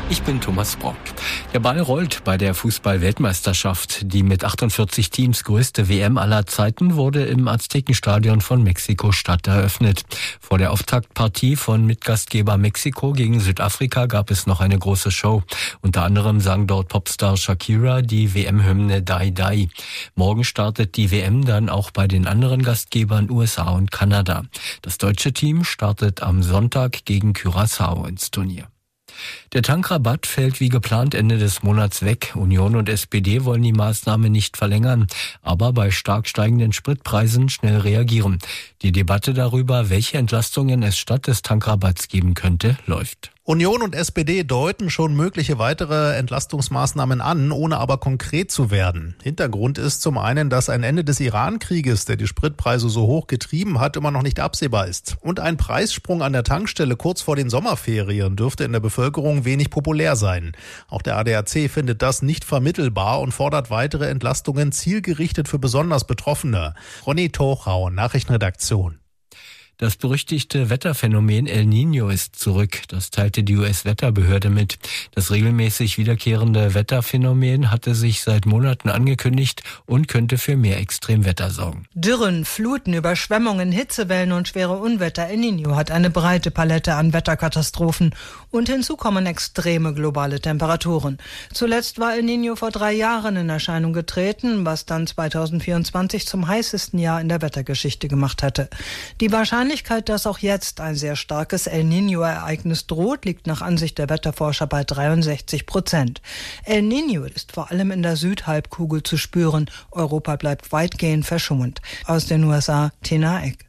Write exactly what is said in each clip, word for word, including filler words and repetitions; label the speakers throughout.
Speaker 1: Ich bin Thomas Brock. Der Ball rollt bei der Fußball-Weltmeisterschaft. Die mit achtundvierzig Teams größte W M aller Zeiten wurde im Aztekenstadion von Mexiko-Stadt eröffnet. Vor der Auftaktpartie von Mitgastgeber Mexiko gegen Südafrika gab es noch eine große Show. Unter anderem sang dort Popstar Shakira die W M-Hymne Die Die. Morgen startet die W M dann auch bei den anderen Gastgebern U S A und Kanada. Das deutsche Team startet am Sonntag gegen Curaçao ins Turnier. Der Tankrabatt fällt wie geplant Ende des Monats weg. Union und S P D wollen die Maßnahme nicht verlängern, aber bei stark steigenden Spritpreisen schnell reagieren. Die Debatte darüber, welche Entlastungen es statt des Tankrabatts geben könnte, läuft.
Speaker 2: Union und S P D deuten schon mögliche weitere Entlastungsmaßnahmen an, ohne aber konkret zu werden. Hintergrund ist zum einen, dass ein Ende des Iran-Krieges, der die Spritpreise so hoch getrieben hat, immer noch nicht absehbar ist. Und ein Preissprung an der Tankstelle kurz vor den Sommerferien dürfte in der Bevölkerung wenig populär sein. Auch der A D A C findet das nicht vermittelbar und fordert weitere Entlastungen zielgerichtet für besonders Betroffene. Ronny Tochau, Nachrichtenredaktion.
Speaker 1: Das berüchtigte Wetterphänomen El Niño ist zurück. Das teilte die U S-Wetterbehörde mit. Das regelmäßig wiederkehrende Wetterphänomen hatte sich seit Monaten angekündigt und könnte für mehr Extremwetter sorgen.
Speaker 3: Dürren, Fluten, Überschwemmungen, Hitzewellen und schwere Unwetter. El Niño hat eine breite Palette an Wetterkatastrophen. Und hinzu kommen extreme globale Temperaturen. Zuletzt war El Niño vor drei Jahren in Erscheinung getreten, was dann zweitausendvierundzwanzig zum heißesten Jahr in der Wettergeschichte gemacht hatte. Die Wahrscheinlichkeit, Die Wahrscheinlichkeit, dass auch jetzt ein sehr starkes El Niño-Ereignis droht, liegt nach Ansicht der Wetterforscher bei dreiundsechzig Prozent. El Niño ist vor allem in der Südhalbkugel zu spüren. Europa bleibt weitgehend verschont. Aus den U S A, Tina Eck.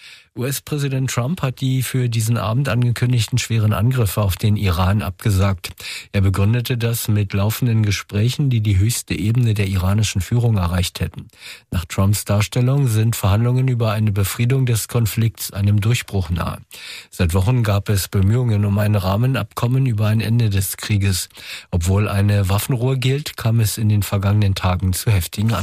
Speaker 1: U S-Präsident Trump hat die für diesen Abend angekündigten schweren Angriffe auf den Iran abgesagt. Er begründete das mit laufenden Gesprächen, die die höchste Ebene der iranischen Führung erreicht hätten. Nach Trumps Darstellung sind Verhandlungen über eine Befriedung des Konflikts einem Durchbruch nahe. Seit Wochen gab es Bemühungen um ein Rahmenabkommen über ein Ende des Krieges. Obwohl eine Waffenruhe gilt, kam es in den vergangenen Tagen zu heftigen